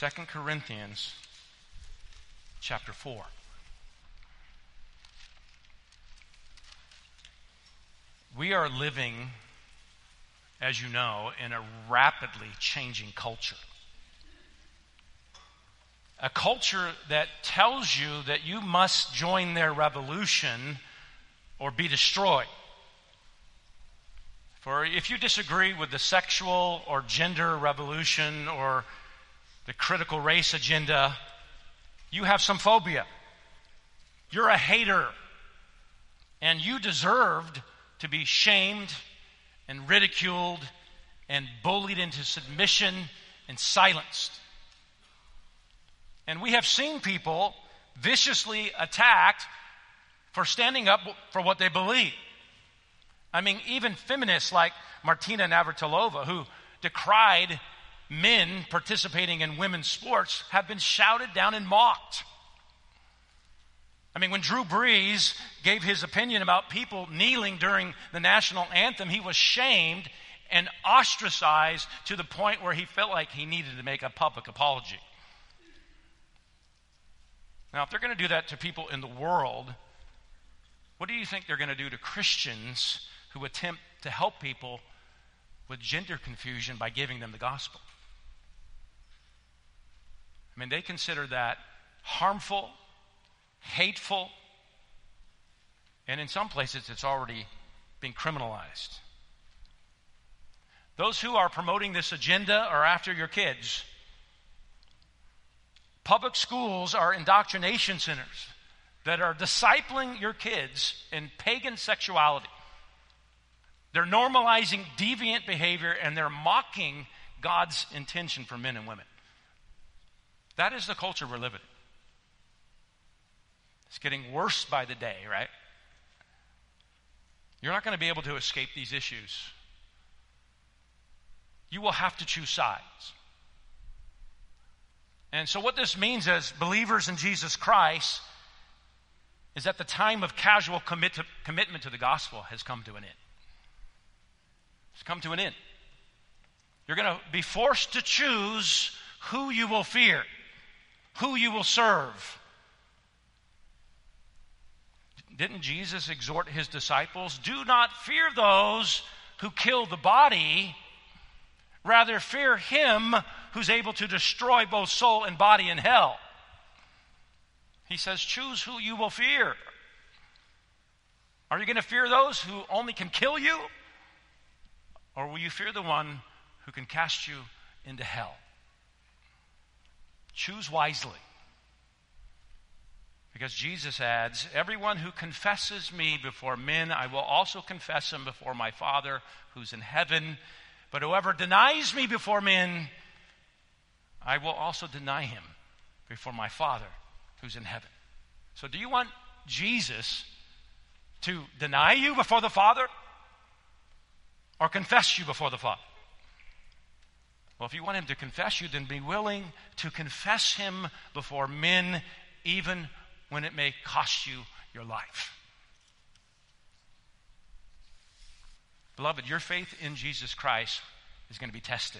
2 Corinthians chapter 4. We are living, as you know, in a rapidly changing culture. A culture that tells you that you must join their revolution or be destroyed. For if you disagree with the sexual or gender revolution or the critical race agenda, you have some phobia. You're a hater. And you deserved to be shamed and ridiculed and bullied into submission and silenced. And we have seen people viciously attacked for standing up for what they believe. I mean, even feminists like Martina Navratilova, who decried men participating in women's sports, have been shouted down and mocked. I mean, when Drew Brees gave his opinion about people kneeling during the national anthem, he was shamed and ostracized to the point where he felt like he needed to make a public apology. Now, if they're going to do that to people in the world, what do you think they're going to do to Christians who attempt to help people with gender confusion by giving them the gospel? I mean, they consider that harmful, hateful, and in some places it's already been criminalized. Those who are promoting this agenda are after your kids. Public schools are indoctrination centers that are discipling your kids in pagan sexuality. They're normalizing deviant behavior and they're mocking God's intention for men and women. That is the culture we're living in. It's getting worse by the day, right? You're not going to be able to escape these issues. You will have to choose sides. And so what this means as believers in Jesus Christ is that the time of casual commitment to the gospel has come to an end. It's come to an end. You're going to be forced to choose who you will fear, who you will serve. Didn't Jesus exhort his disciples, do not fear those who kill the body, rather fear him who's able to destroy both soul and body in hell. He says, choose who you will fear. Are you going to fear those who only can kill you? Or will you fear the one who can cast you into hell? Choose wisely. Because Jesus adds, everyone who confesses me before men, I will also confess him before my Father who's in heaven. But whoever denies me before men, I will also deny him before my Father who's in heaven. So do you want Jesus to deny you before the Father or confess you before the Father? Well, if you want him to confess you, then be willing to confess him before men, even when it may cost you your life. Beloved, your faith in Jesus Christ is going to be tested.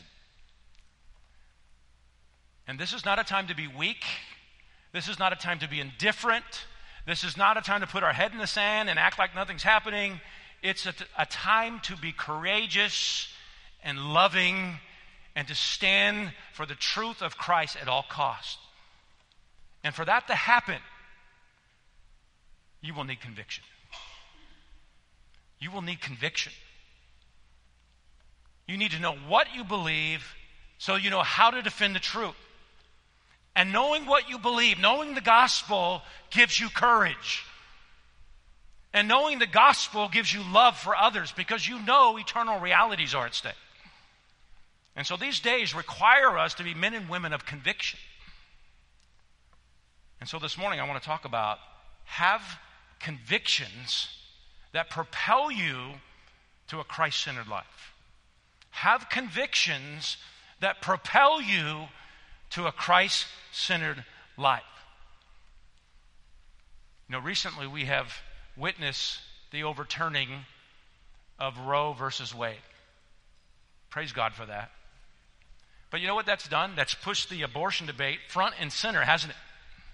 And this is not a time to be weak. This is not a time to be indifferent. This is not a time to put our head in the sand and act like nothing's happening. It's a time to be courageous and loving and to stand for the truth of Christ at all costs. And for that to happen, you will need conviction. You will need conviction. You need to know what you believe so you know how to defend the truth. And knowing what you believe, knowing the gospel gives you courage. And knowing the gospel gives you love for others because you know eternal realities are at stake. And so these days require us to be men and women of conviction. And so this morning I want to talk about have convictions that propel you to a Christ-centered life. Have convictions that propel you to a Christ-centered life. You know, recently we have witnessed the overturning of Roe versus Wade. Praise God for that. But you know what that's done? That's pushed the abortion debate front and center, hasn't it?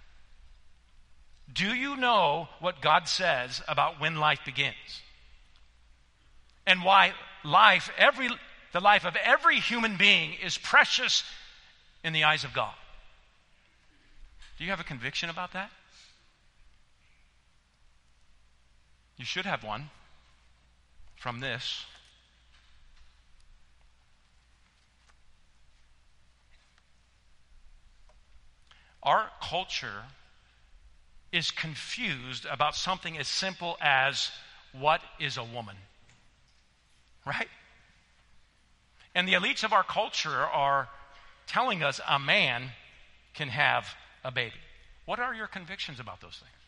Do you know what God says about when life begins? And why the life of every human being is precious in the eyes of God? Do you have a conviction about that? You should have one from this. Our culture is confused about something as simple as what is a woman, right? And the elites of our culture are telling us a man can have a baby. What are your convictions about those things?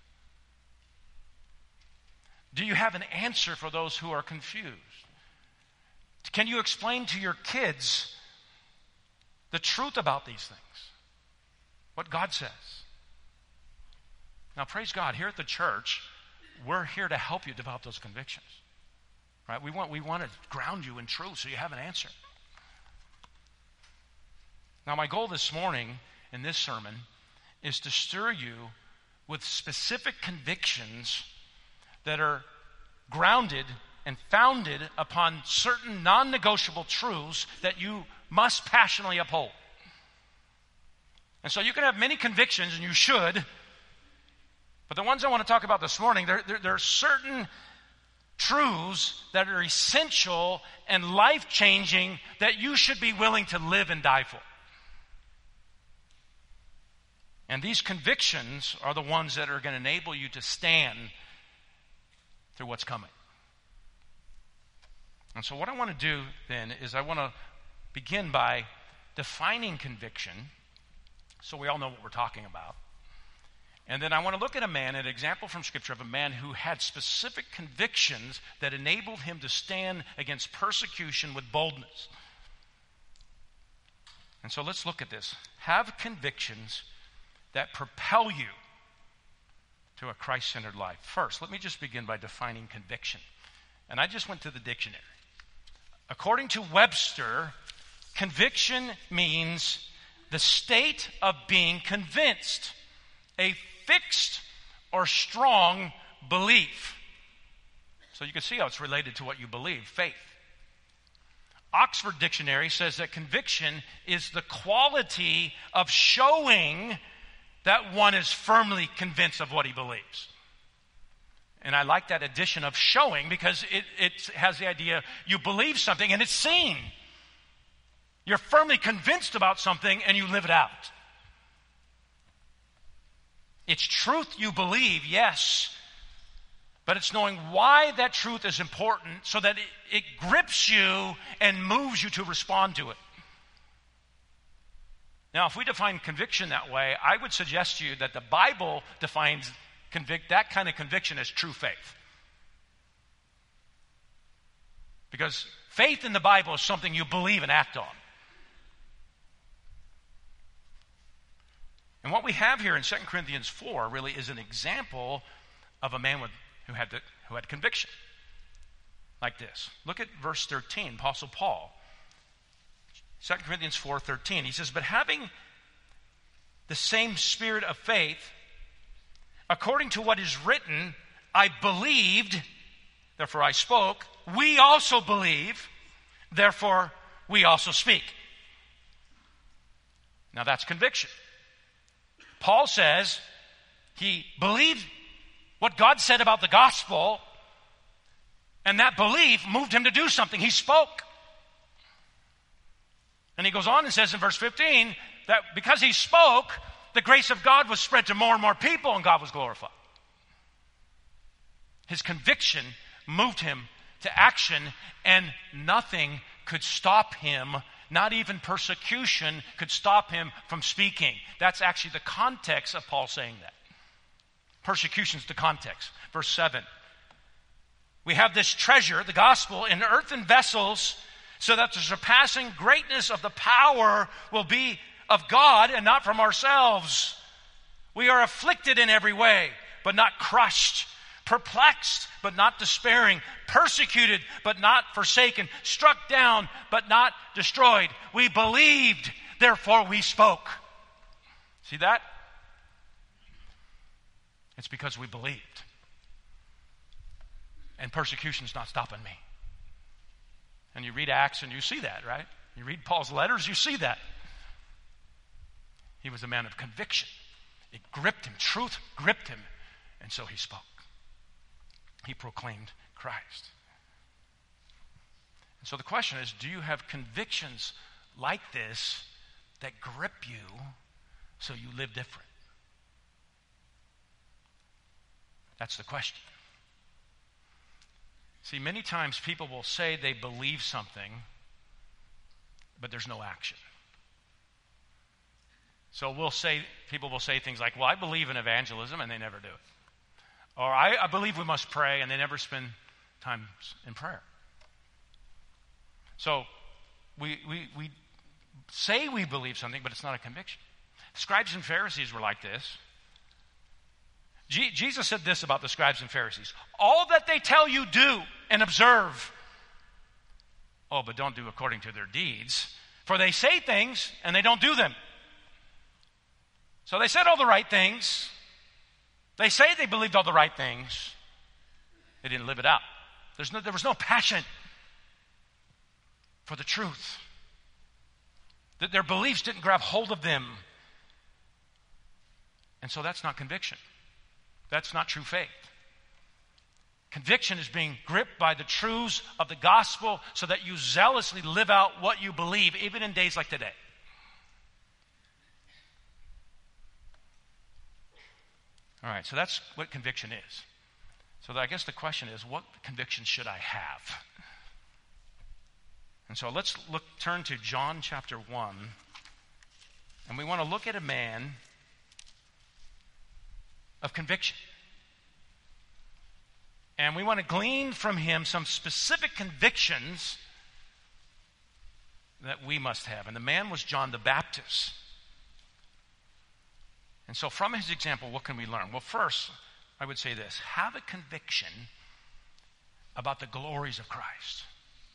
Do you have an answer for those who are confused? Can you explain to your kids the truth about these things? What God says? Now, praise God, here at the church, we're here to help you develop those convictions. Right? We want to ground you in truth so you have an answer. Now, my goal this morning in this sermon is to stir you with specific convictions that are grounded and founded upon certain non-negotiable truths that you must passionately uphold. And so you can have many convictions, and you should, but the ones I want to talk about this morning, there are certain truths that are essential and life-changing that you should be willing to live and die for. And these convictions are the ones that are going to enable you to stand through what's coming. And so what I want to do then is I want to begin by defining conviction so we all know what we're talking about. And then I want to look at an example from Scripture of a man who had specific convictions that enabled him to stand against persecution with boldness. And so let's look at this. Have convictions that propel you to a Christ-centered life. First, let me just begin by defining conviction. And I just went to the dictionary. According to Webster, conviction means the state of being convinced, a fixed or strong belief. So you can see how it's related to what you believe, faith. Oxford Dictionary says that conviction is the quality of showing that one is firmly convinced of what he believes. And I like that addition of showing because it has the idea you believe something and it's seen. You're firmly convinced about something and you live it out. It's truth you believe, yes, but it's knowing why that truth is important so that it grips you and moves you to respond to it. Now, if we define conviction that way, I would suggest to you that the Bible defines that kind of conviction as true faith. Because faith in the Bible is something you believe and act on. And what we have here in 2 Corinthians 4 really is an example of a man who had conviction. Like this. Look at verse 13, Apostle Paul. 2 Corinthians 4:13, he says, but having the same spirit of faith, according to what is written, I believed, therefore I spoke. We also believe, therefore we also speak. Now that's conviction. Paul says he believed what God said about the gospel, and that belief moved him to do something. He spoke. And he goes on and says in verse 15 that because he spoke, the grace of God was spread to more and more people and God was glorified. His conviction moved him to action and nothing could stop him. Not even persecution could stop him from speaking. That's actually the context of Paul saying that. Persecution's the context. Verse 7. We have this treasure, the gospel, in earthen vessels, so that the surpassing greatness of the power will be of God and not from ourselves. We are afflicted in every way, but not crushed. Perplexed, but not despairing. Persecuted, but not forsaken. Struck down, but not destroyed. We believed, therefore we spoke. See that? It's because we believed. And persecution's not stopping me. And you read Acts and you see that, right? You read Paul's letters, you see that. He was a man of conviction. It gripped him. Truth gripped him. And so he spoke. He proclaimed Christ. And so the question is, do you have convictions like this that grip you so you live different? That's the question. See, many times people will say they believe something, but there's no action. So people will say things like, well, I believe in evangelism, and they never do it. Or I believe we must pray, and they never spend time in prayer. So we say we believe something, but it's not a conviction. Scribes and Pharisees were like this. Jesus said this about the scribes and Pharisees. All that they tell you, do and observe. Oh, but don't do according to their deeds. For they say things and they don't do them. So they said all the right things. They say they believed all the right things. They didn't live it out. There was no passion for the truth. That their beliefs didn't grab hold of them. And so that's not conviction. That's not true faith. Conviction is being gripped by the truths of the gospel so that you zealously live out what you believe, even in days like today. All right, so that's what conviction is. So I guess the question is, what conviction should I have? And so let's turn to John chapter 1, and we want to look at a man of conviction. And we want to glean from him some specific convictions that we must have. And the man was John the Baptist. And so from his example, what can we learn? Well, first, I would say this. Have a conviction about the glories of Christ.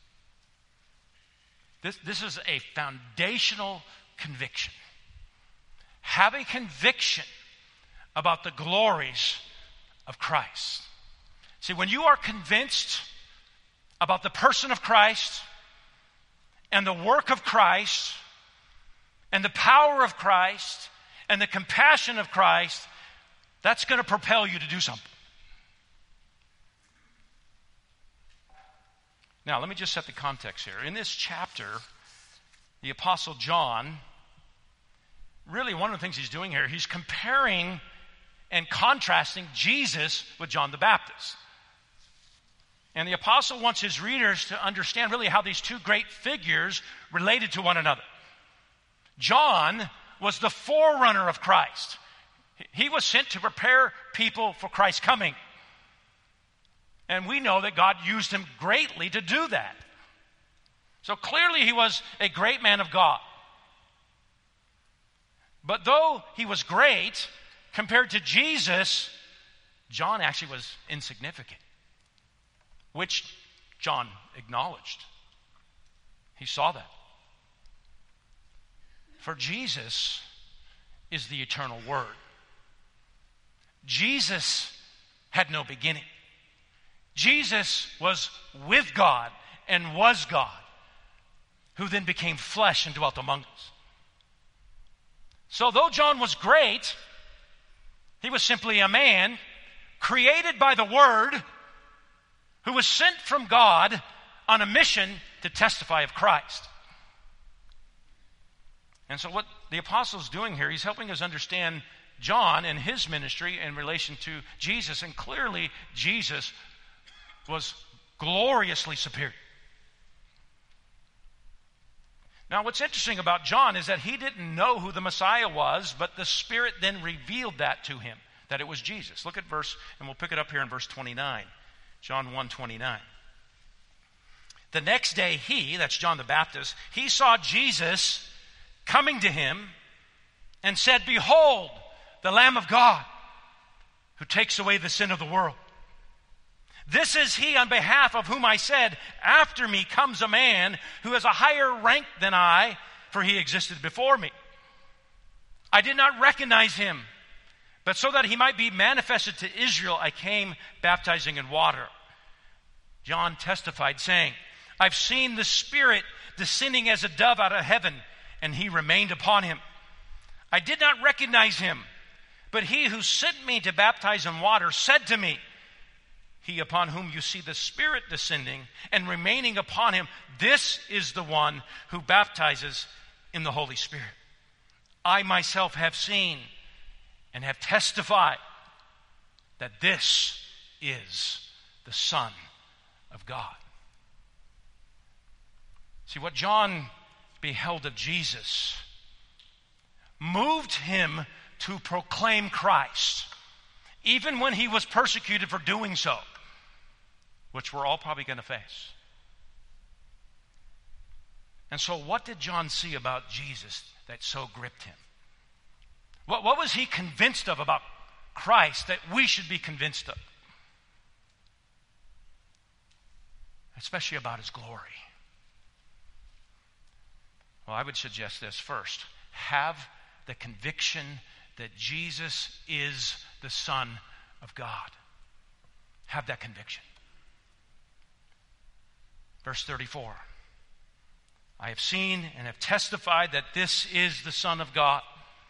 This is a foundational conviction. Have a conviction about the glories of Christ. See, when you are convinced about the person of Christ and the work of Christ and the power of Christ and the compassion of Christ, that's going to propel you to do something. Now, let me just set the context here. In this chapter, the Apostle John, really one of the things he's doing here, he's comparing and contrasting Jesus with John the Baptist. And the apostle wants his readers to understand really how these two great figures related to one another. John was the forerunner of Christ. He was sent to prepare people for Christ's coming. And we know that God used him greatly to do that. So clearly he was a great man of God. But though he was great, compared to Jesus, John actually was insignificant, which John acknowledged. He saw that. For Jesus is the eternal Word. Jesus had no beginning. Jesus was with God and was God, who then became flesh and dwelt among us. So though John was great, he was simply a man created by the Word who was sent from God on a mission to testify of Christ. And so what the apostle is doing here, he's helping us understand John and his ministry in relation to Jesus. And clearly, Jesus was gloriously superior. Now, what's interesting about John is that he didn't know who the Messiah was, but the Spirit then revealed that to him, that it was Jesus. Look at and we'll pick it up here in verse 29. John 1:29. The next day that's John the Baptist, he saw Jesus coming to him and said, "Behold, the Lamb of God who takes away the sin of the world. This is he on behalf of whom I said, after me comes a man who has a higher rank than I, for he existed before me. I did not recognize him, but so that he might be manifested to Israel, I came baptizing in water. John testified, saying, I've seen the Spirit descending as a dove out of heaven, and he remained upon him. I did not recognize him, but he who sent me to baptize in water said to me, he upon whom you see the Spirit descending and remaining upon him, this is the one who baptizes in the Holy Spirit. I myself have seen and have testified that this is the Son of God. See, what John beheld of Jesus moved him to proclaim Christ, even when he was persecuted for doing so, which we're all probably going to face. And so what did John see about Jesus that so gripped him? What was he convinced of about Christ that we should be convinced of? Especially about his glory. Well, I would suggest this first. Have the conviction that Jesus is the Son of God. Have that conviction. Verse 34. I have seen and have testified that this is the Son of God.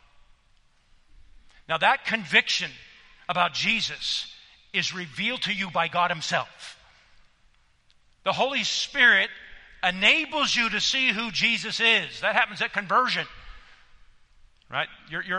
Now that conviction about Jesus is revealed to you by God himself. The Holy Spirit enables you to see who Jesus is. That happens at conversion. Right?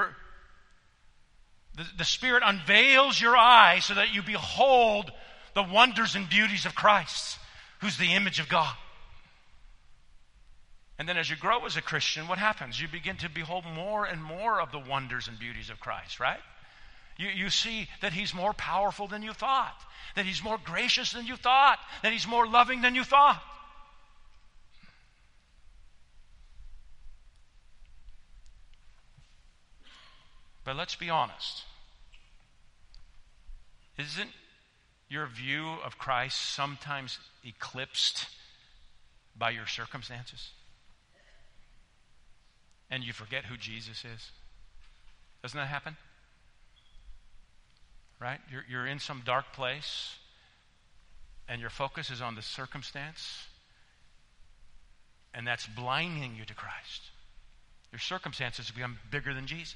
The Spirit unveils your eyes so that you behold the wonders and beauties of Christ, who's the image of God. And then as you grow as a Christian, what happens? You begin to behold more and more of the wonders and beauties of Christ, right? You see that he's more powerful than you thought, that he's more gracious than you thought, that he's more loving than you thought. But let's be honest. Isn't your view of Christ sometimes eclipsed by your circumstances? And you forget who Jesus is? Doesn't that happen? Right? You're in some dark place and your focus is on the circumstance, and that's blinding you to Christ. Your circumstances become bigger than Jesus.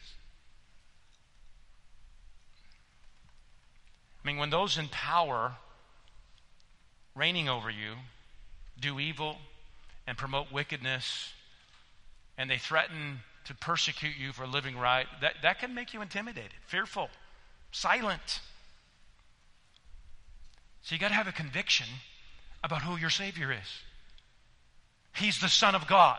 I mean, when those in power, reigning over you, do evil and promote wickedness, and they threaten to persecute you for living right, that can make you intimidated, fearful, silent. So you got to have a conviction about who your Savior is. He's the Son of God.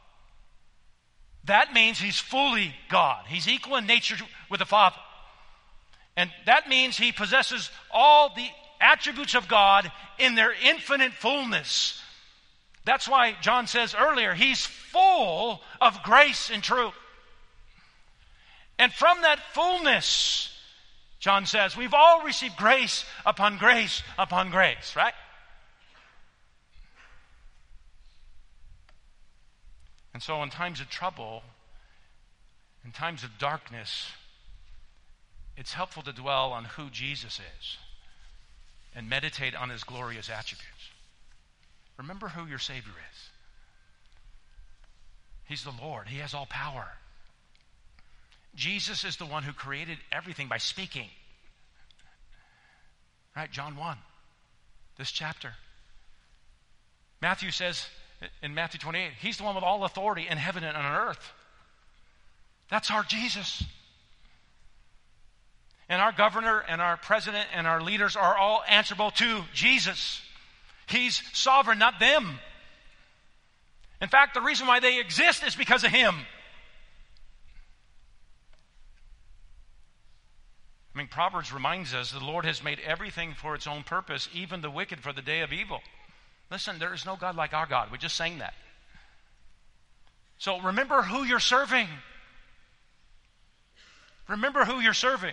That means he's fully God. He's equal in nature with the Father. And that means he possesses all the attributes of God in their infinite fullness. That's why John says earlier, he's full of grace and truth. And from that fullness, John says, we've all received grace upon grace upon grace, right? And so in times of trouble, in times of darkness, it's helpful to dwell on who Jesus is and meditate on his glorious attributes. Remember who your Savior is. He's the Lord. He has all power. Jesus is the one who created everything by speaking. Right? John 1, this chapter. Matthew says in Matthew 28, he's the one with all authority in heaven and on earth. That's our Jesus. And our governor and our president and our leaders are all answerable to Jesus. He's sovereign, not them. In fact, the reason why they exist is because of him. I mean, Proverbs reminds us the Lord has made everything for its own purpose, even the wicked for the day of evil. Listen, there is no God like our God. We just sang that. So remember who you're serving. Remember who you're serving.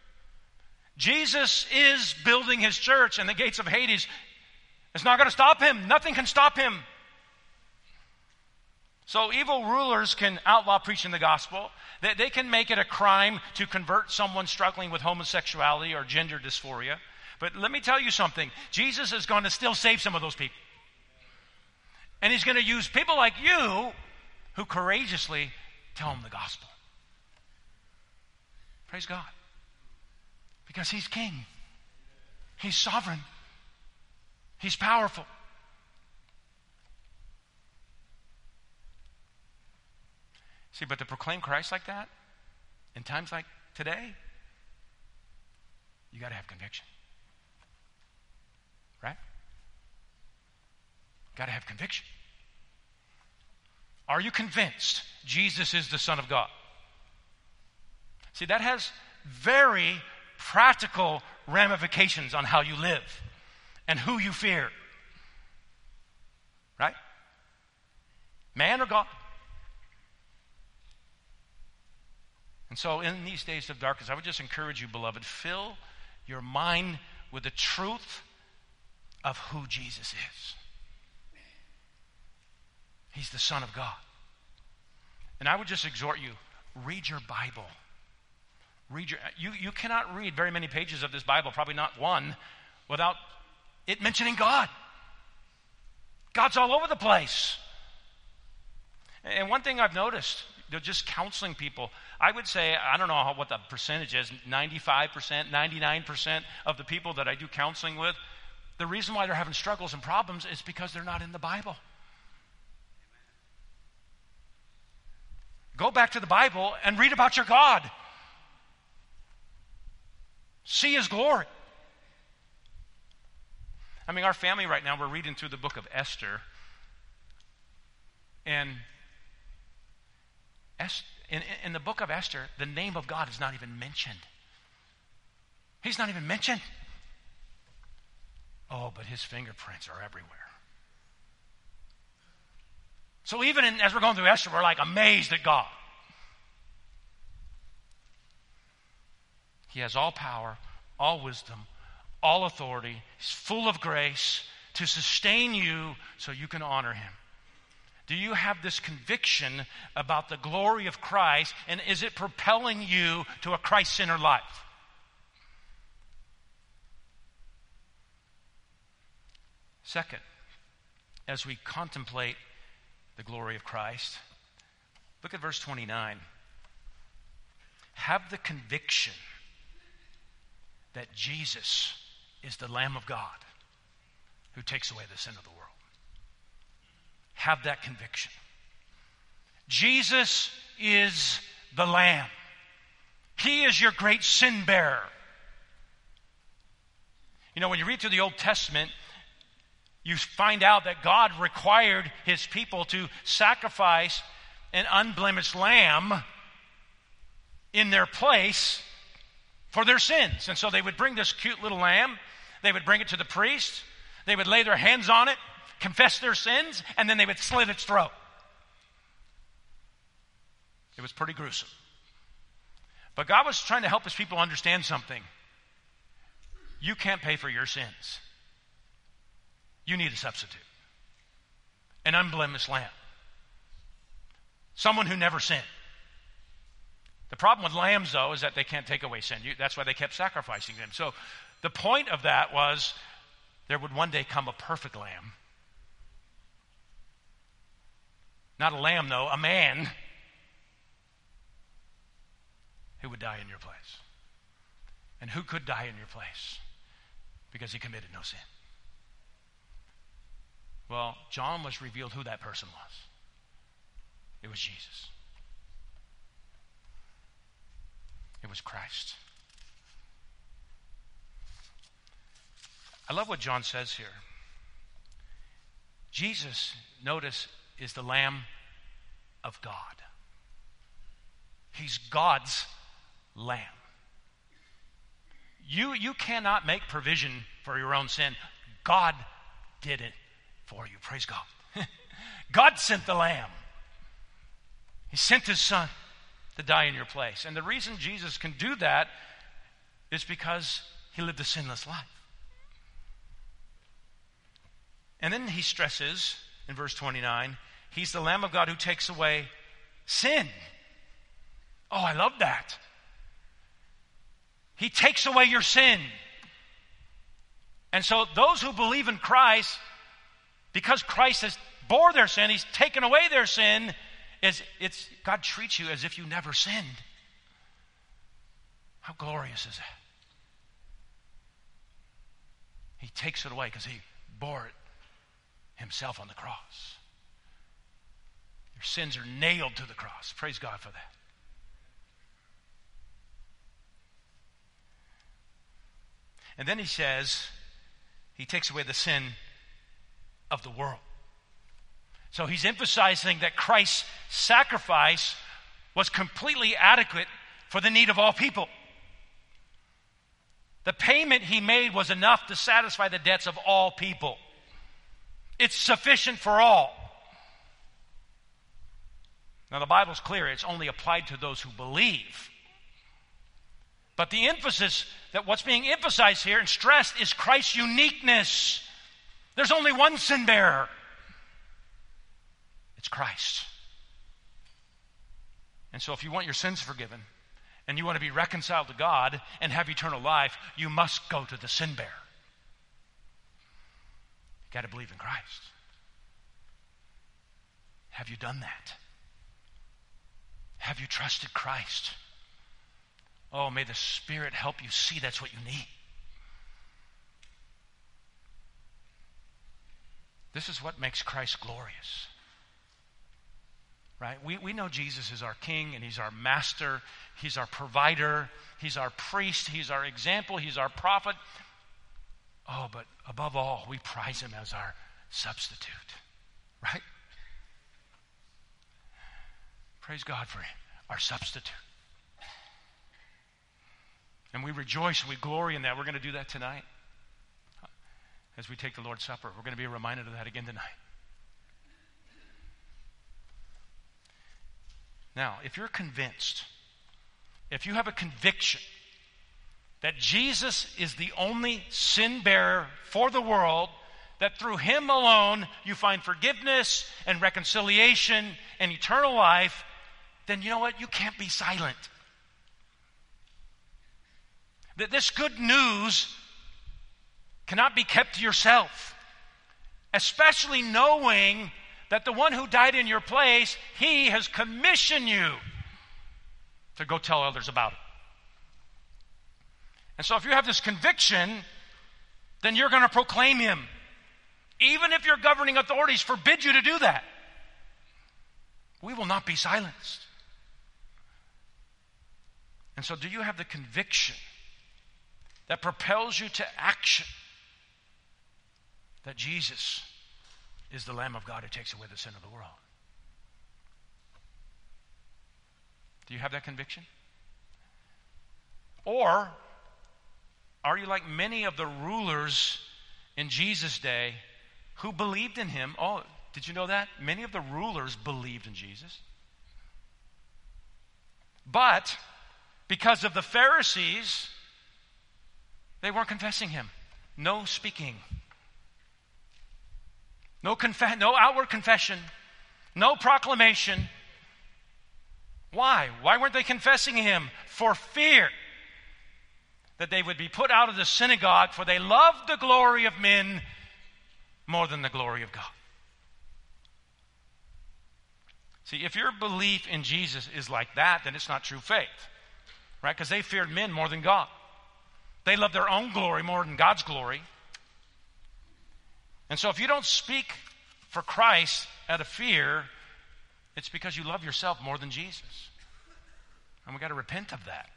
Jesus is building his church, and the gates of Hades is not going to stop him. Nothing can stop him. So evil rulers can outlaw preaching the gospel. They can make it a crime to convert someone struggling with homosexuality or gender dysphoria. But let me tell you something. Jesus is going to still save some of those people. And he's going to use people like you who courageously tell them the gospel. Praise God. Because he's king. He's sovereign. He's powerful. See, but to proclaim Christ like that, in times like today, you got to have conviction. Right? Got to have conviction. Are you convinced Jesus is the Son of God? See, that has very practical ramifications on how you live and who you fear. Right? Man or God? And so in these days of darkness, I would just encourage you, beloved, fill your mind with the truth of who Jesus is. He's the Son of God. And I would just exhort you, read your Bible. You cannot read very many pages of this Bible, probably not one, without it mentioning God. God's all over the place. And one thing I've noticed, just counseling people, I would say, I don't know what the percentage is, 95%, 99% of the people that I do counseling with, the reason why they're having struggles and problems is because they're not in the Bible. Go back to the Bible and read about your God. See his glory. I mean, our family right now, we're reading through the book of Esther. And in the book of Esther, the name of God is not even mentioned. He's not even mentioned. Oh, but his fingerprints are everywhere. So even as we're going through Esther, we're like amazed at God. He has all power, all wisdom, all authority. He's full of grace to sustain you so you can honor him. Do you have this conviction about the glory of Christ, and is it propelling you to a Christ-centered life? Second, as we contemplate the glory of Christ, look at verse 29. Have the conviction that Jesus is the Lamb of God who takes away the sin of the world. Have that conviction. Jesus is the Lamb. He is your great sin bearer. You know, when you read through the Old Testament, you find out that God required his people to sacrifice an unblemished lamb in their place for their sins. And so they would bring this cute little lamb, they would bring it to the priest, they would lay their hands on it, confess their sins, and then they would slit its throat. It was pretty gruesome. But God was trying to help his people understand something. You can't pay for your sins. You need a substitute. An unblemished lamb. Someone who never sinned. The problem with lambs, though, is that they can't take away sin. That's why they kept sacrificing them. So the point of that was there would one day come a perfect lamb. Not a lamb, though, a man who would die in your place. And who could die in your place? Because he committed no sin. Well, John was revealed who that person was. It was Jesus. It was Christ. I love what John says here. Jesus, notice, is the Lamb of God. He's God's Lamb. You cannot make provision for your own sin. God did it for you. Praise God. God sent the Lamb. He sent his Son to die in your place. And the reason Jesus can do that is because he lived a sinless life. And then he stresses in verse 29, He's the Lamb of God who takes away sin. Oh, I love that. He takes away your sin. And so those who believe in Christ, because Christ has bore their sin, He's taken away their sin, God treats you as if you never sinned. How glorious is that? He takes it away because He bore it Himself on the cross. Your sins are nailed to the cross. Praise God for that. And then He says, He takes away the sin of the world. So He's emphasizing that Christ's sacrifice was completely adequate for the need of all people. The payment He made was enough to satisfy the debts of all people. It's sufficient for all. Now the Bible's clear, it's only applied to those who believe. But the emphasis, that what's being emphasized here and stressed, is Christ's uniqueness. There's only one sin bearer. It's Christ. And so if you want your sins forgiven, and you want to be reconciled to God and have eternal life, you must go to the sin bearer. You've got to believe in Christ. Have you done that? Have you trusted Christ? Oh, may the Spirit help you see that's what you need. This is what makes Christ glorious. Right? We know Jesus is our King and He's our Master. He's our provider. He's our priest. He's our example. He's our prophet. Oh, but above all, we prize Him as our substitute. Right? Praise God for our substitute. And we rejoice, we glory in that. We're going to do that tonight. As we take the Lord's Supper, we're going to be reminded of that again tonight. Now, if you're convinced, if you have a conviction that Jesus is the only sin bearer for the world, that through Him alone you find forgiveness and reconciliation and eternal life, then you know what? You can't be silent. That this good news cannot be kept to yourself, especially knowing that the one who died in your place, He has commissioned you to go tell others about it. And so if you have this conviction, then you're going to proclaim Him, even if your governing authorities forbid you to do that. We will not be silenced. And so do you have the conviction that propels you to action that Jesus is the Lamb of God who takes away the sin of the world? Do you have that conviction? Or are you like many of the rulers in Jesus' day who believed in Him? Oh, did you know that? Many of the rulers believed in Jesus. But because of the Pharisees, they weren't confessing Him. No speaking. No outward confession. No proclamation. Why? Why weren't they confessing Him? For fear that they would be put out of the synagogue, for they loved the glory of men more than the glory of God. See, if your belief in Jesus is like that, then it's not true faith. Right? Because they feared men more than God. They loved their own glory more than God's glory. And so if you don't speak for Christ out of fear, it's because you love yourself more than Jesus. And we've got to repent of that.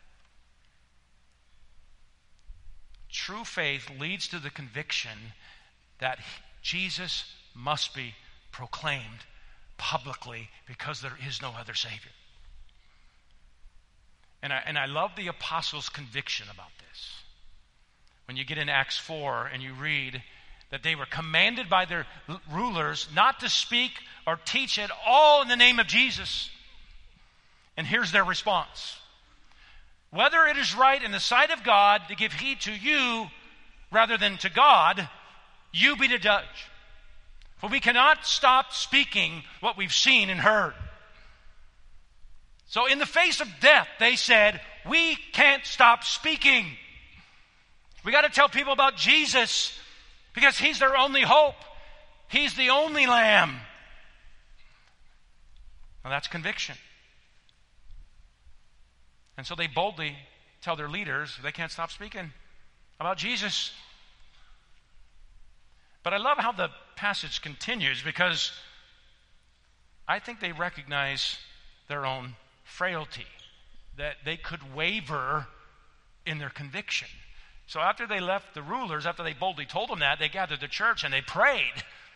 True faith leads to the conviction that Jesus must be proclaimed publicly because there is no other Savior. And I love the apostles' conviction about this. When you get in Acts 4 and you read that they were commanded by their rulers not to speak or teach at all in the name of Jesus. And here's their response. Whether it is right in the sight of God to give heed to you rather than to God, you be the judge. For we cannot stop speaking what we've seen and heard. So in the face of death, they said, we can't stop speaking. We got to tell people about Jesus because he's their only hope. He's the only Lamb. Now that's conviction. And so they boldly tell their leaders they can't stop speaking about Jesus. But I love how the passage continues because I think they recognize their own frailty, that they could waver in their conviction. So after they left the rulers, after they boldly told them that, they gathered the church and they prayed,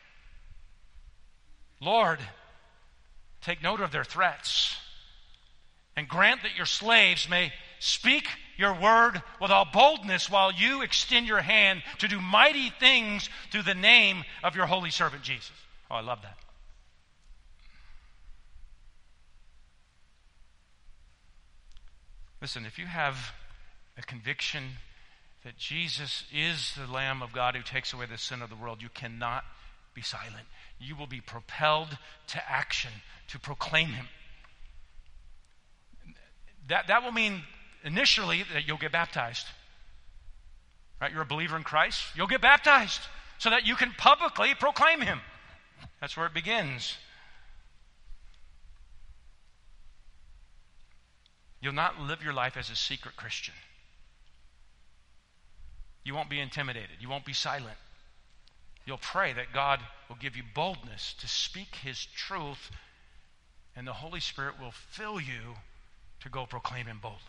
Lord, take note of their threats and grant that your slaves may speak your word with all boldness while you extend your hand to do mighty things through the name of your holy servant Jesus. Oh, I love that. Listen, if you have a conviction that Jesus is the Lamb of God who takes away the sin of the world, you cannot be silent. You will be propelled to action to proclaim him. That will mean initially that you'll get baptized. Right? You're a believer in Christ. You'll get baptized so that you can publicly proclaim him. That's where it begins. You'll not live your life as a secret Christian. You won't be intimidated. You won't be silent. You'll pray that God will give you boldness to speak his truth, and the Holy Spirit will fill you to go proclaim him boldly.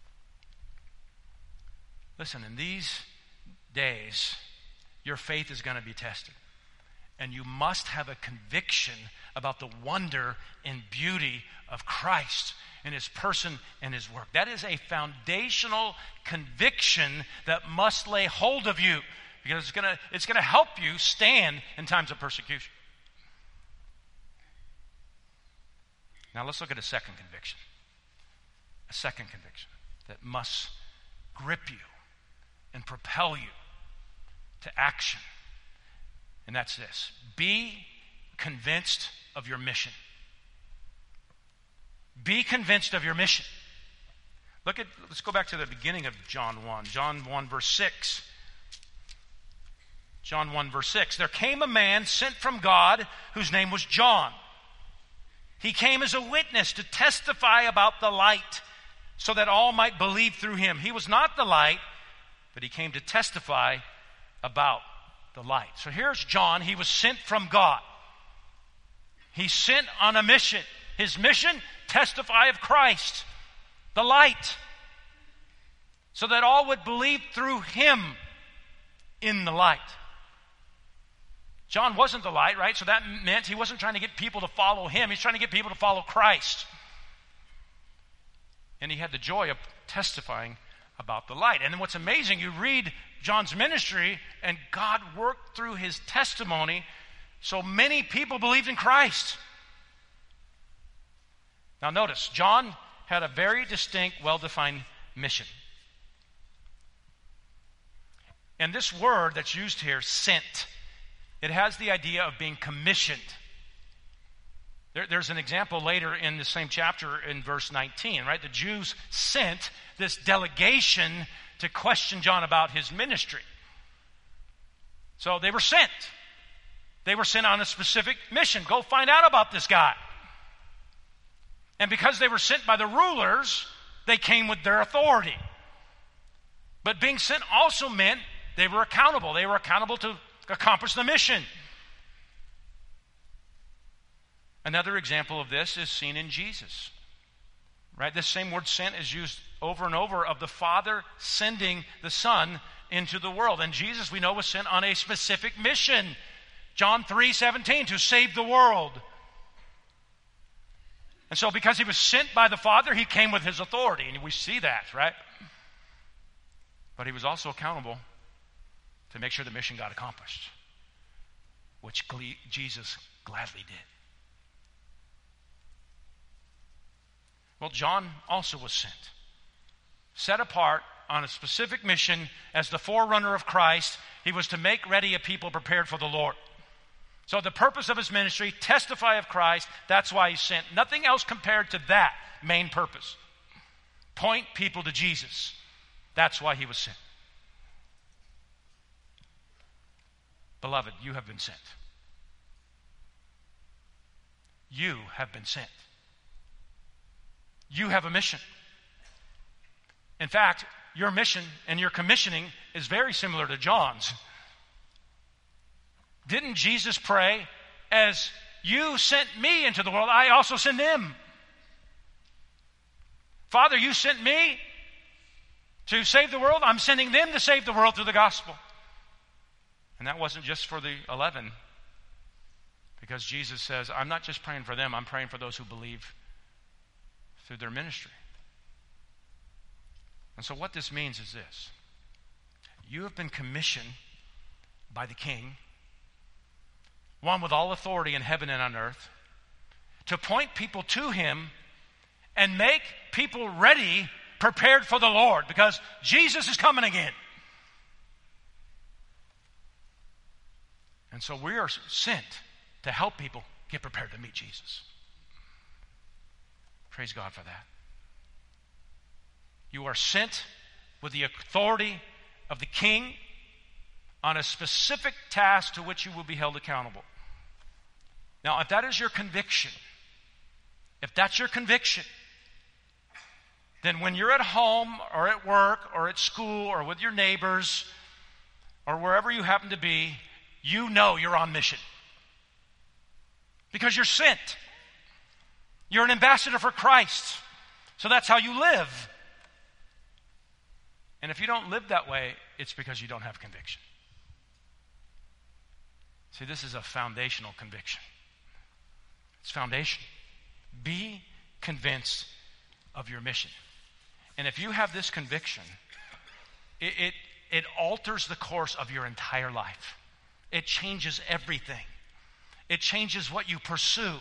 Listen, in these days, your faith is going to be tested. And you must have a conviction about the wonder and beauty of Christ and his person and his work. That is a foundational conviction that must lay hold of you because it's going to help you stand in times of persecution. Now let's look at a second conviction. A second conviction that must grip you and propel you to action. And that's this. Be convinced of your mission. Be convinced of your mission. Let's go back to the beginning of John 1. John 1 verse 6. John 1 verse 6. There came a man sent from God whose name was John. He came as a witness to testify about the light so that all might believe through him. He was not the light, but he came to testify about the light. So here's John. He was sent from God. He's sent on a mission. His mission, testify of Christ, the light, so that all would believe through him in the light. John wasn't the light, right? So that meant he wasn't trying to get people to follow him. He's trying to get people to follow Christ. And he had the joy of testifying about the light. And then what's amazing, you read John's ministry, and God worked through his testimony so many people believed in Christ. Now notice, John had a very distinct, well-defined mission. And this word that's used here, sent, it has the idea of being commissioned. There's an example later in the same chapter in verse 19, right? The Jews sent this delegation to question John about his ministry. So they were sent. They were sent on a specific mission. Go find out about this guy. And because they were sent by the rulers, they came with their authority. But being sent also meant they were accountable. They were accountable to accomplish the mission. Another example of this is seen in Jesus. Right? This same word sent is used over and over of the Father sending the Son into the world. And Jesus, we know, was sent on a specific mission. John 3:17, to save the world. And so because he was sent by the Father, he came with his authority. And we see that, right? But he was also accountable to make sure the mission got accomplished, which Jesus gladly did. Well, John also was sent, set apart on a specific mission as the forerunner of Christ. He was to make ready a people prepared for the Lord. So the purpose of his ministry, testify of Christ, that's why he's sent. Nothing else compared to that main purpose. Point people to Jesus. That's why he was sent. Beloved, you have been sent. You have been sent. You have a mission. In fact, your mission and your commissioning is very similar to John's. Didn't Jesus pray, as you sent me into the world, I also send them? Father, you sent me to save the world. I'm sending them to save the world through the gospel. And that wasn't just for the 11. Because Jesus says, I'm not just praying for them, I'm praying for those who believe through their ministry. And so what this means is this. You have been commissioned by the King, one with all authority in heaven and on earth, to point people to him and make people ready, prepared for the Lord, because Jesus is coming again. And so we are sent to help people get prepared to meet Jesus. Praise God for that. You are sent with the authority of the King on a specific task to which you will be held accountable. Now, if that is your conviction, if that's your conviction, then when you're at home or at work or at school or with your neighbors or wherever you happen to be, you know you're on mission. Because you're sent. You're an ambassador for Christ. So that's how you live. And if you don't live that way, it's because you don't have conviction. See, this is a foundational conviction. It's foundational. Be convinced of your mission. And if you have this conviction, it alters the course of your entire life. It changes everything. It changes what you pursue.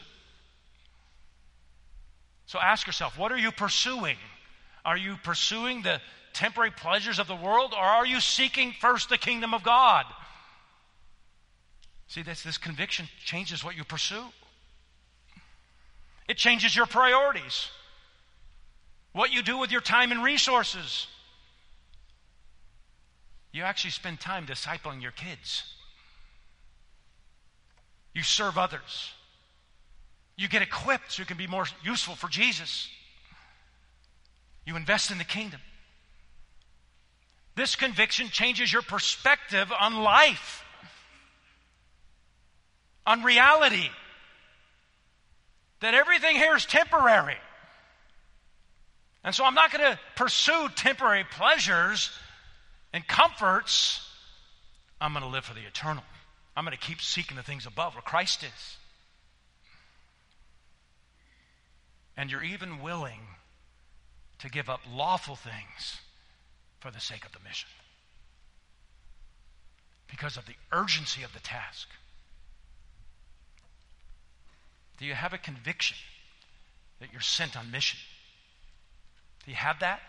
So ask yourself, what are you pursuing? Are you pursuing the temporary pleasures of the world, or are you seeking first the kingdom of God? See, this conviction changes what you pursue. It changes your priorities. What you do with your time and resources. You actually spend time discipling your kids. You serve others. You get equipped so you can be more useful for Jesus. You invest in the kingdom. This conviction changes your perspective on life, on reality. That everything here is temporary. And so I'm not going to pursue temporary pleasures and comforts. I'm going to live for the eternal. I'm going to keep seeking the things above where Christ is. And you're even willing to give up lawful things for the sake of the mission. Because of the urgency of the task. Do you have a conviction that you're sent on mission? Do you have that?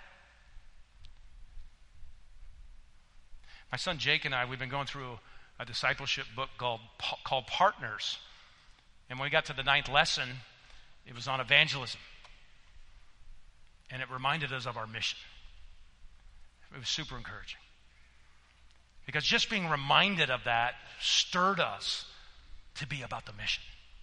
My son Jake and I, we've been going through a discipleship book called Partners. And when we got to the 9th lesson, it was on evangelism. And it reminded us of our mission. It was super encouraging. Because just being reminded of that stirred us to be about the mission.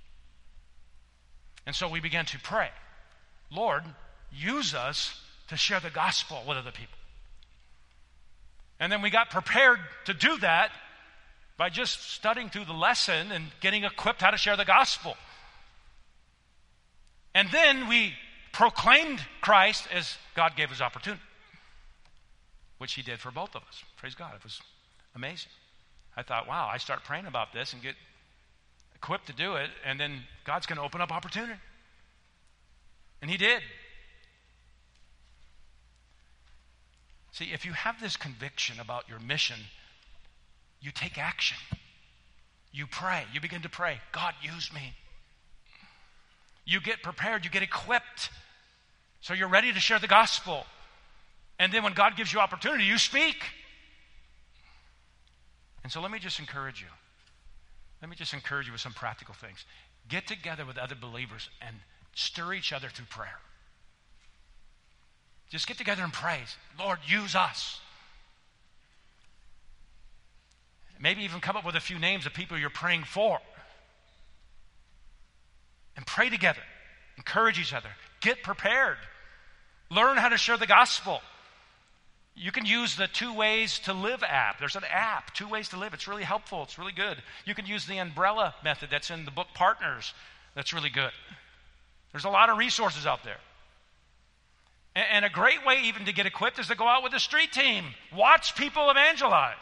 And so we began to pray, Lord, use us to share the gospel with other people. And then we got prepared to do that by just studying through the lesson and getting equipped how to share the gospel. And then we proclaimed Christ as God gave us opportunity, which he did for both of us. Praise God. It was amazing. I thought, wow, I start praying about this and get equipped to do it, and then God's going to open up opportunity. And he did. See, if you have this conviction about your mission, you take action. You pray. You begin to pray, God, use me. You get prepared. You get equipped. So you're ready to share the gospel. And then when God gives you opportunity, you speak. And so let me just encourage you. Let me just encourage you with some practical things. Get together with other believers and stir each other through prayer. Just get together and pray. Lord, use us. Maybe even come up with a few names of people you're praying for. And pray together. Encourage each other. Get prepared. Learn how to share the gospel. You can use the 2 Ways to Live app. There's an app, 2 Ways to Live. It's really helpful. It's really good. You can use the umbrella method that's in the book Partners. That's really good. There's a lot of resources out there. And a great way even to get equipped is to go out with a street team. Watch people evangelize.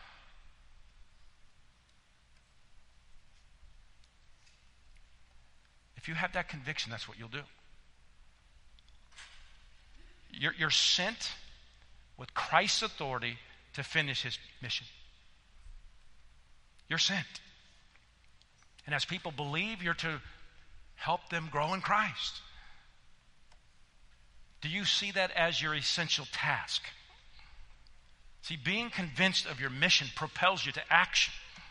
If you have that conviction, that's what you'll do. You're sent with Christ's authority to finish his mission. You're sent. And as people believe, you're to help them grow in Christ. Do you see that as your essential task? See, being convinced of your mission propels you to action.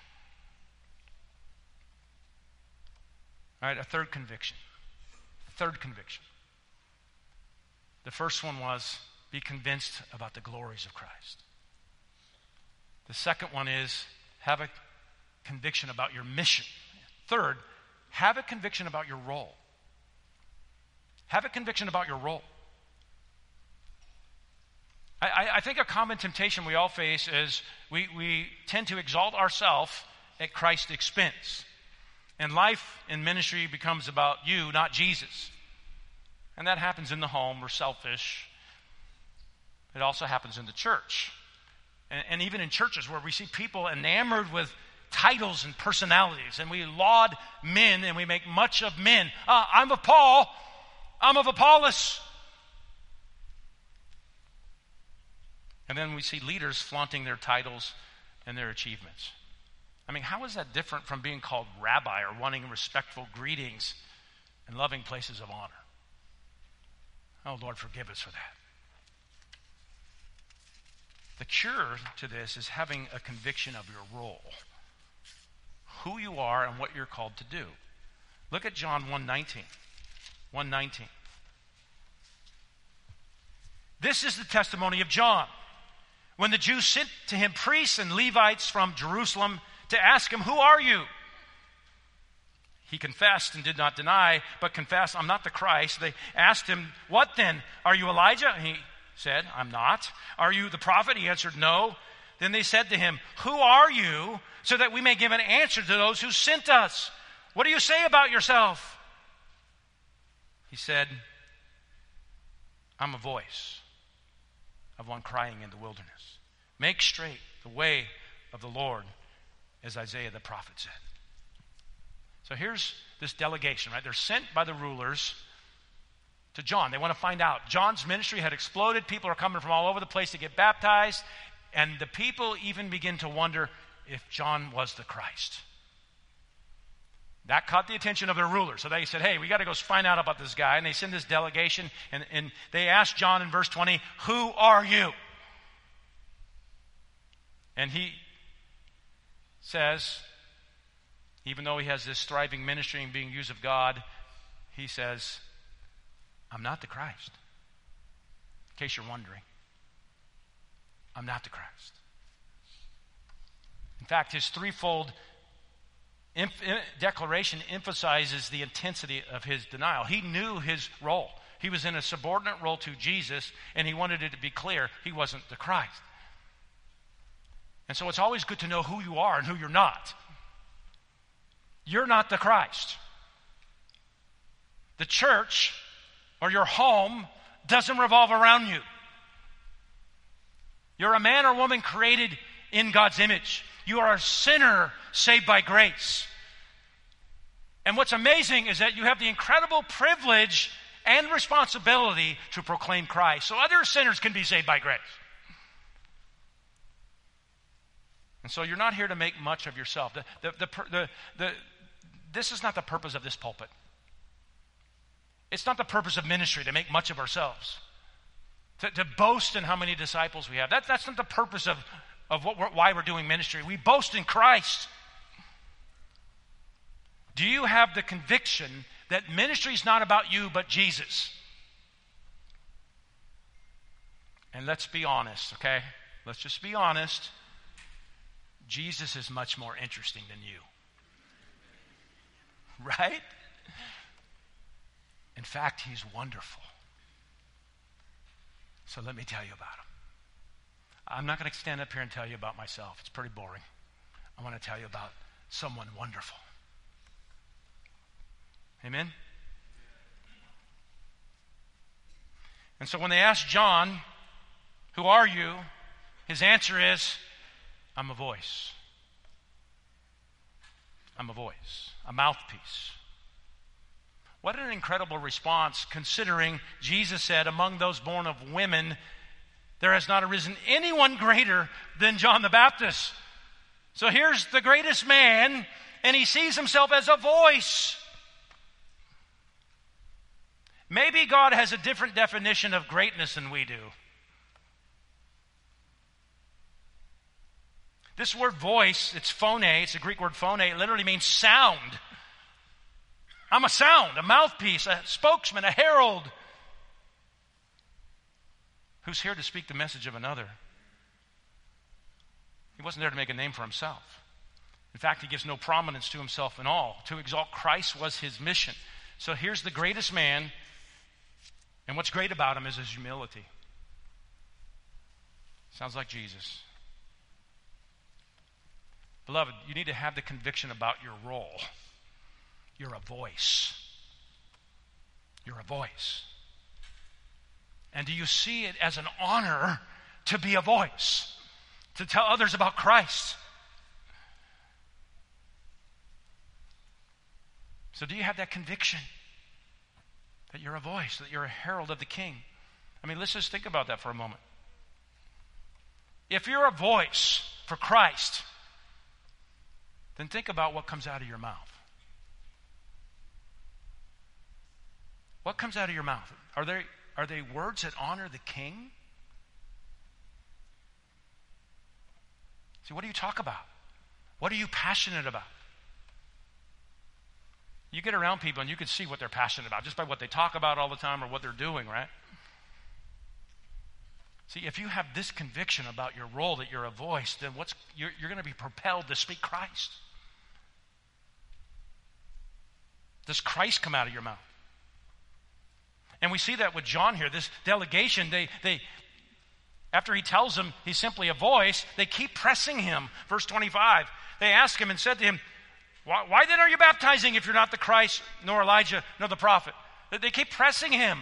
All right, a third conviction. Third conviction. The first one was, be convinced about the glories of Christ. The second one is, have a conviction about your mission. Third, have a conviction about your role. Have a conviction about your role. I think a common temptation we all face is we tend to exalt ourselves at Christ's expense. And life in ministry becomes about you, not Jesus. And that happens in the home. We're selfish. It also happens in the church. And even in churches where we see people enamored with titles and personalities. And we laud men and we make much of men. I'm of Paul. I'm of Apollos. And then we see leaders flaunting their titles and their achievements. I mean, how is that different from being called rabbi or wanting respectful greetings and loving places of honor? Oh, Lord, forgive us for that. The cure to this is having a conviction of your role, who you are and what you're called to do. Look at John 1:19. 1:19. This is the testimony of John. When the Jews sent to him priests and Levites from Jerusalem to ask him, "Who are you?" He confessed and did not deny, but confessed, "I'm not the Christ." They asked him, "What then? Are you Elijah?" He said, "I'm not." "Are you the prophet?" He answered, "No." Then they said to him, "Who are you? So that we may give an answer to those who sent us. What do you say about yourself?" He said, "I'm a voice of one crying in the wilderness. Make straight the way of the Lord, as Isaiah the prophet said." So here's this delegation, right? They're sent by the rulers to John. They want to find out. John's ministry had exploded. People are coming from all over the place to get baptized. And the people even begin to wonder if John was the Christ. That caught the attention of their rulers. So they said, "Hey, we got to go find out about this guy." And they send this delegation. And they asked John in verse 20, "Who are you?" And he says, even though he has this thriving ministry and being used of God, he says, "I'm not the Christ." In case you're wondering, I'm not the Christ. In fact, his threefold declaration emphasizes the intensity of his denial. He knew his role. He was in a subordinate role to Jesus, and he wanted it to be clear he wasn't the Christ. And so it's always good to know who you are and who you're not. You're not the Christ. The church or your home doesn't revolve around you. You're a man or woman created in God's image. You are a sinner saved by grace. And what's amazing is that you have the incredible privilege and responsibility to proclaim Christ, so other sinners can be saved by grace. And so you're not here to make much of yourself. This is not the purpose of this pulpit. It's not the purpose of ministry to make much of ourselves, to boast in how many disciples we have. That's not the purpose of why we're doing ministry. We boast in Christ. Do you have the conviction that ministry is not about you but Jesus? And let's be honest, okay? Let's just be honest. Jesus is much more interesting than you. Right? In fact, he's wonderful. So let me tell you about him. I'm not going to stand up here and tell you about myself. It's pretty boring. I want to tell you about someone wonderful. Amen? And so when they asked John, "Who are you?" his answer is, "I'm a voice. I'm a voice, a mouthpiece." What an incredible response, considering Jesus said, "Among those born of women, there has not arisen anyone greater than John the Baptist." So here's the greatest man, and he sees himself as a voice. Maybe God has a different definition of greatness than we do. This word voice, it's phone, it's a Greek word phone, it literally means sound. I'm a sound, a mouthpiece, a spokesman, a herald who's here to speak the message of another. He wasn't there to make a name for himself. In fact, he gives no prominence to himself in all. To exalt Christ was his mission. So here's the greatest man, and what's great about him is his humility. Sounds like Jesus. Beloved, you need to have the conviction about your role. You're a voice. You're a voice. And do you see it as an honor to be a voice, to tell others about Christ? So do you have that conviction that you're a voice, that you're a herald of the King? I mean, let's just think about that for a moment. If you're a voice for Christ, then think about what comes out of your mouth. What comes out of your mouth? Are they words that honor the King? See, what do you talk about? What are you passionate about? You get around people and you can see what they're passionate about just by what they talk about all the time or what they're doing, right? See, if you have this conviction about your role, that you're a voice, then you're going to be propelled to speak Christ. Does Christ come out of your mouth? And we see that with John here. This delegation, they after he tells them he's simply a voice, they keep pressing him. Verse 25, they asked him and said to him, why then are you baptizing if you're not the Christ, nor Elijah, nor the prophet? They keep pressing him.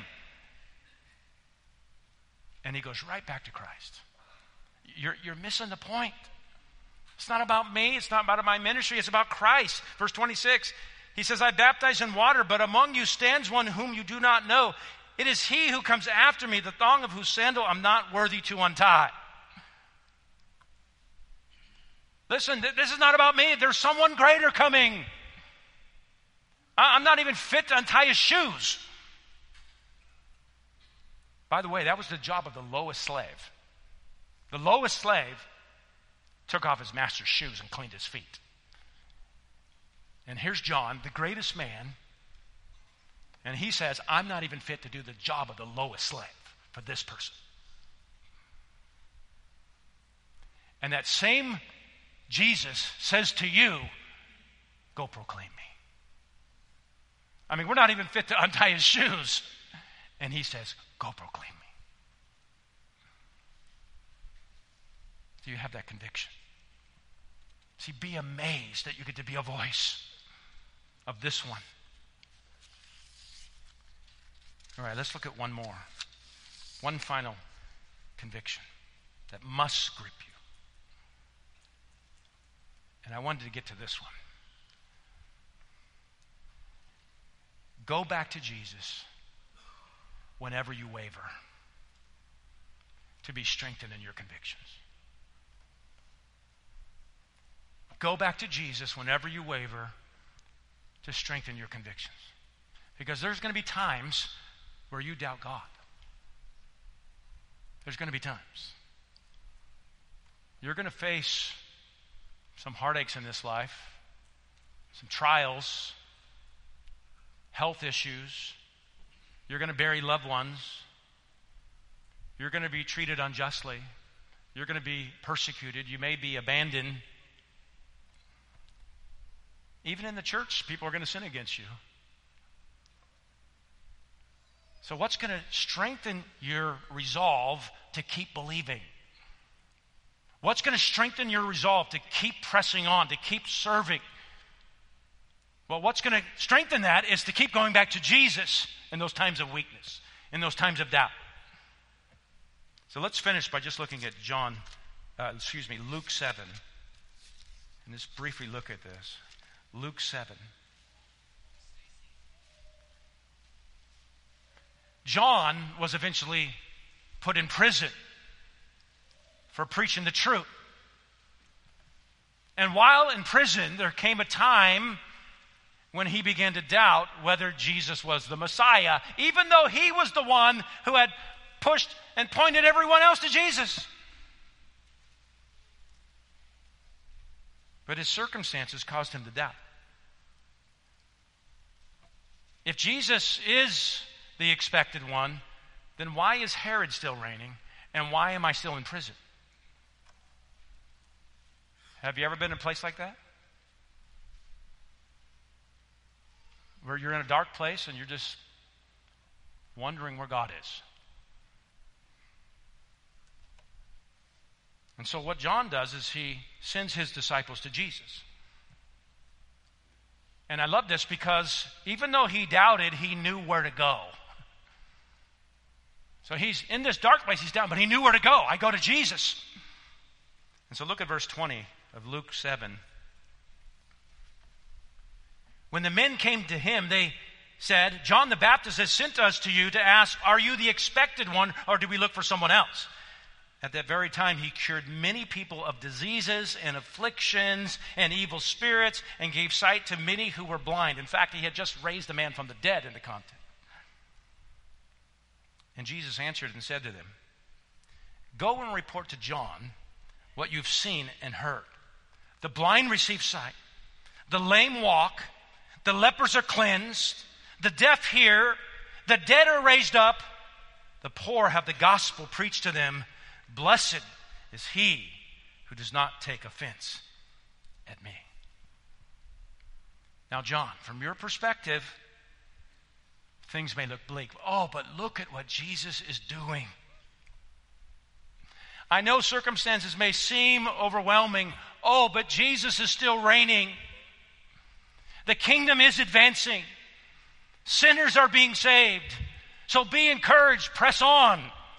And he goes right back to Christ. You're missing the point. It's not about me. It's not about my ministry. It's about Christ. Verse 26, he says, I baptize in water, but among you stands one whom you do not know. It is he who comes after me, the thong of whose sandal I'm not worthy to untie. Listen, this is not about me. There's someone greater coming. I'm not even fit to untie his shoes. By the way, that was the job of the lowest slave. The lowest slave took off his master's shoes and cleaned his feet. And here's John, the greatest man, and he says, I'm not even fit to do the job of the lowest slave for this person. And that same Jesus says to you, go proclaim me. I mean, we're not even fit to untie his shoes. And he says, go proclaim me. Do you have that conviction? See, be amazed that you get to be a voice of this one. All right, let's look at one more. One final conviction that must grip you. And I wanted to get to this one. Go back to Jesus whenever you waver to be strengthened in your convictions. Go back to Jesus whenever you waver to strengthen your convictions. Because there's going to be times where you doubt God. There's going to be times. You're going to face some heartaches in this life, some trials, health issues. You're going to bury loved ones. You're going to be treated unjustly. You're going to be persecuted. You may be abandoned. Even in the church, people are going to sin against you. So what's going to strengthen your resolve to keep believing? What's going to strengthen your resolve to keep pressing on, to keep serving? Well, what's going to strengthen that is to keep going back to Jesus in those times of weakness, in those times of doubt. So let's finish by just looking at Luke 7. And just briefly look at this. Luke 7. John was eventually put in prison for preaching the truth. And while in prison, there came a time when he began to doubt whether Jesus was the Messiah, even though he was the one who had pushed and pointed everyone else to Jesus. But his circumstances caused him to doubt. If Jesus is the expected one, then why is Herod still reigning? And why am I still in prison? Have you ever been in a place like that? Where you're in a dark place and you're just wondering where God is. And so what John does is he sends his disciples to Jesus. And I love this because even though he doubted, he knew where to go. So he's in this dark place, he's down, but he knew where to go. I go to Jesus. And so look at verse 20 of Luke 7. When the men came to him, they said, John the Baptist has sent us to you to ask, are you the expected one, or do we look for someone else? At that very time, he cured many people of diseases and afflictions and evil spirits and gave sight to many who were blind. In fact, he had just raised a man from the dead in the context. And Jesus answered and said to them, go and report to John what you've seen and heard. The blind receive sight, the lame walk, the lepers are cleansed, the deaf hear, the dead are raised up, the poor have the gospel preached to them. Blessed is he who does not take offense at me. Now, John, from your perspective, things may look bleak. Oh, but look at what Jesus is doing. I know circumstances may seem overwhelming. Oh, but Jesus is still reigning. The kingdom is advancing. Sinners are being saved. So be encouraged. Press on.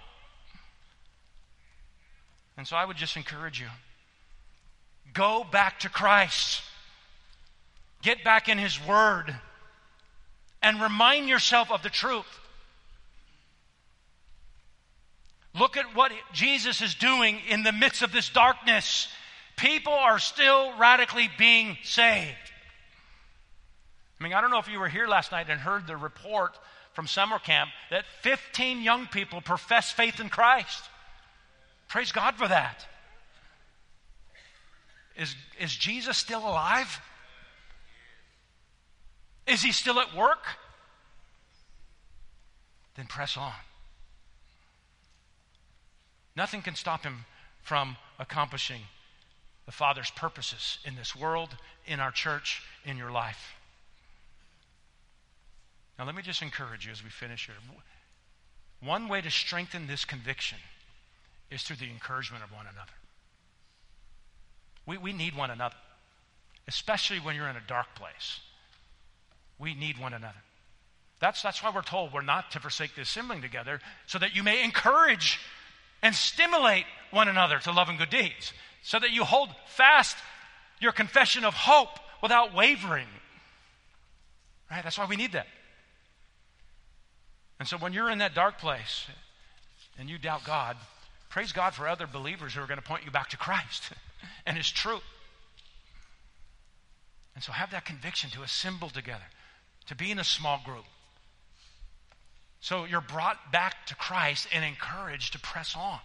And so I would just encourage you. Go back to Christ. Get back in His Word. And remind yourself of the truth. Look at what Jesus is doing in the midst of this darkness. People are still radically being saved. I mean, I don't know if you were here last night and heard the report from summer camp that 15 young people profess faith in Christ. Praise God for that. Is Jesus still alive? Is He still at work? Then press on. Nothing can stop Him from accomplishing the Father's purposes in this world, in our church, in your life. Now let me just encourage you as we finish here. One way to strengthen this conviction is through the encouragement of one another. We need one another, especially when you're in a dark place. We need one another. That's why we're told we're not to forsake the assembling together, so that you may encourage and stimulate one another to love and good deeds, so that you hold fast your confession of hope without wavering. Right? That's why we need that. And so when you're in that dark place and you doubt God, praise God for other believers who are going to point you back to Christ and His truth. And so have that conviction to assemble together, to be in a small group. So you're brought back to Christ and encouraged to press on.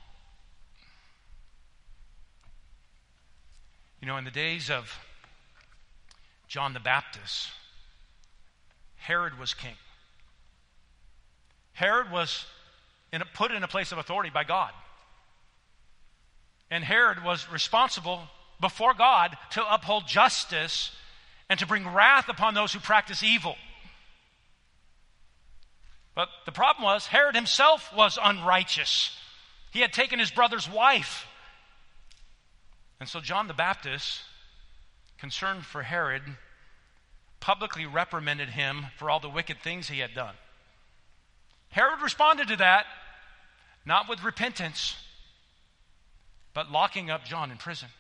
You know, in the days of John the Baptist, Herod was king. Herod was put in a place of authority by God. And Herod was responsible before God to uphold justice and to bring wrath upon those who practice evil. But the problem was, Herod himself was unrighteous. He had taken his brother's wife. And so John the Baptist, concerned for Herod, publicly reprimanded him for all the wicked things he had done. Herod responded to that, not with repentance, but locking up John in prison.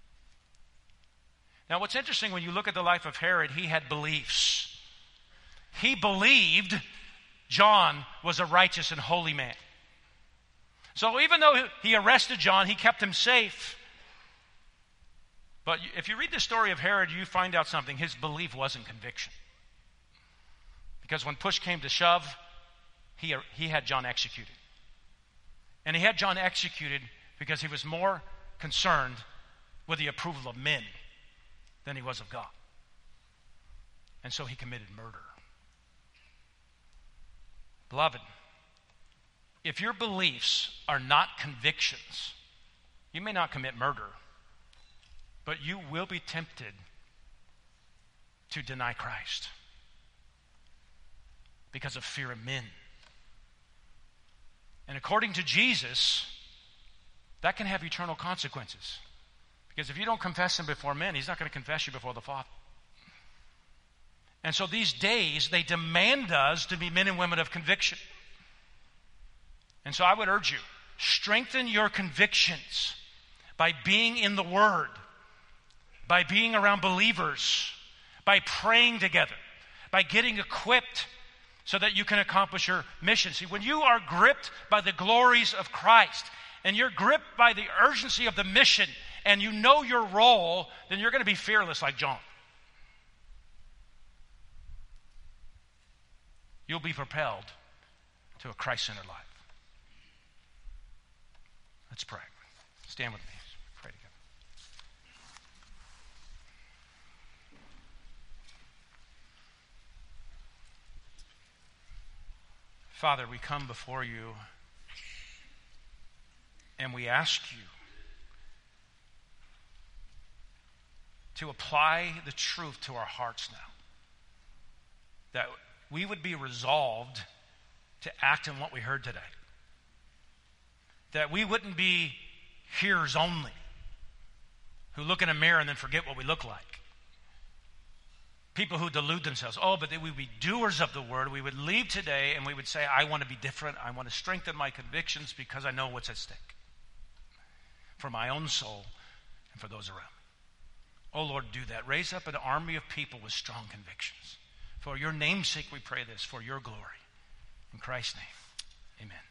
Now, what's interesting when you look at the life of Herod, he had beliefs. He believed John was a righteous and holy man. So even though he arrested John, he kept him safe. But if you read the story of Herod, you find out something. His belief wasn't conviction. Because when push came to shove, he had John executed. And he had John executed because he was more concerned with the approval of men than he was of God. And so he committed murder. Beloved, if your beliefs are not convictions, you may not commit murder, but you will be tempted to deny Christ because of fear of men. And according to Jesus, that can have eternal consequences. Because if you don't confess him before men, he's not going to confess you before the Father. And so these days, they demand us to be men and women of conviction. And so I would urge you, strengthen your convictions by being in the Word, by being around believers, by praying together, by getting equipped so that you can accomplish your mission. See, when you are gripped by the glories of Christ, and you're gripped by the urgency of the mission, and you know your role, then you're going to be fearless like John. You'll be propelled to a Christ-centered life. Let's pray. Stand with me. Pray together. Father, we come before you and we ask you to apply the truth to our hearts now. That we would be resolved to act on what we heard today. That we wouldn't be hearers only, who look in a mirror and then forget what we look like. People who delude themselves. But that we would be doers of the word. We would leave today and we would say, I want to be different. I want to strengthen my convictions because I know what's at stake. For my own soul and for those around me. Oh Lord, do that. Raise up an army of people with strong convictions. For your name's sake we pray this, for your glory. In Christ's name, amen.